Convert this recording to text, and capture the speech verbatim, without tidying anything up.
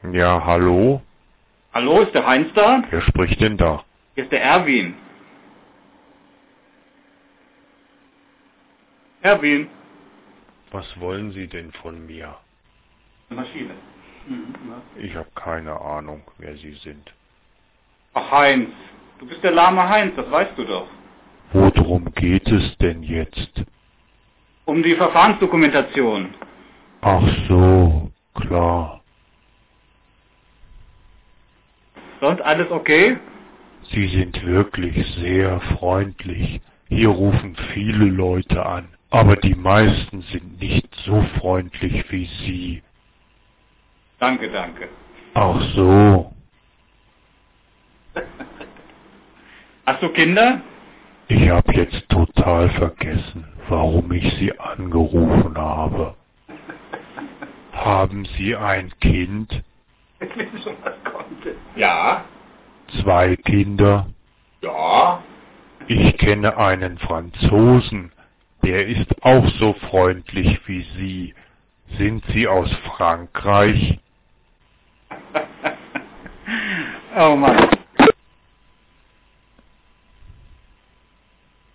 Ja, hallo? Hallo, ist der Heinz da? Wer spricht denn da? Hier ist der Erwin. Erwin. Was wollen Sie denn von mir? Eine Maschine. Mhm, Ich habe keine Ahnung, wer Sie sind. Ach Heinz, du bist der lahme Heinz, das weißt du doch. Worum geht es denn jetzt? Um die Verfahrensdokumentation. Ach so, klar. Sonst alles okay? Sie sind wirklich sehr freundlich. Hier rufen viele Leute an, aber die meisten sind nicht so freundlich wie Sie. Danke, danke. Ach so. Hast du Kinder? Ich habe jetzt total vergessen, warum ich Sie angerufen habe. Haben Sie ein Kind? Ich will schon was konnte. Ja. Zwei Kinder? Ja. Ich kenne einen Franzosen, der ist auch so freundlich wie Sie. Sind Sie aus Frankreich? Oh Mann.